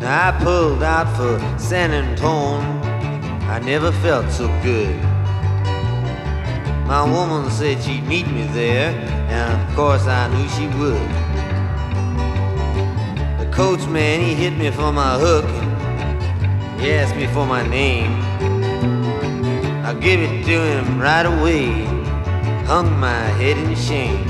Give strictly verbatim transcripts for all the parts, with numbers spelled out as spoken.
I pulled out for San Antone. I never felt so good. My woman said she'd meet me there, and of course I knew she would. The coachman, he hit me for my hook, and he asked me for my name. I gave it to him right away, hung my head in shame.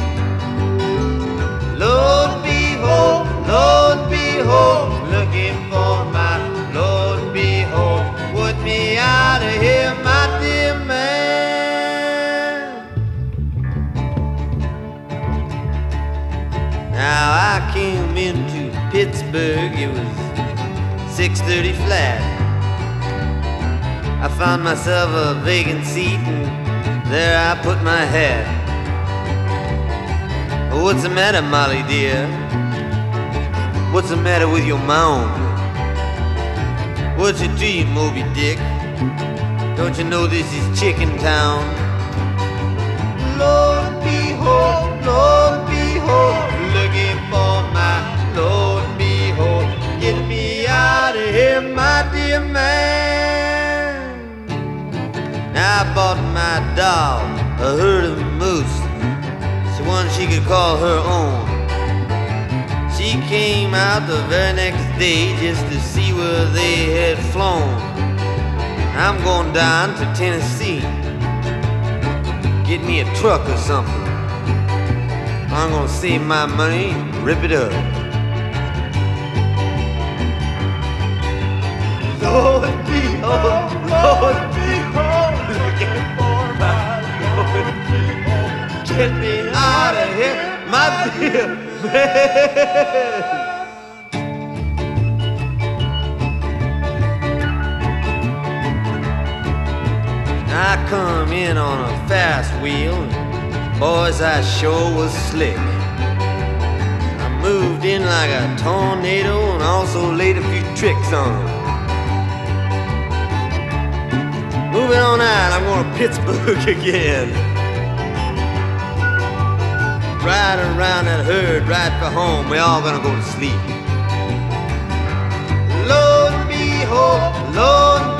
Lord behold, Lord behold, looking for my Lord behold, put me out of here, my dear man. Now I came into Pittsburgh, it was six thirty flat. I found myself a vacant seat and there I put my hat. What's the matter, Molly dear? What's the matter with your mouth? What's it to you, Moby Dick? Don't you know this is Chicken Town? Lord behold, Lord behold, looking for my Lord behold, get me out of here, my dear man. Now I bought my doll a herd of moose, so one she could call her own. She came out the very next day just to see where they had flown. I'm going down to Tennessee, get me a truck or something. I'm gonna save my money and rip it up. Lord behold, Lord behold, looking for my Lord behold, get me out of here, my dear man. I come in on a fast wheel, and boys, I sure was slick. I moved in like a tornado and also laid a few tricks on them. Moving on out, I'm going to Pittsburgh again. Ride around that herd, right for home, we all gonna go to sleep. Lord behold, Lord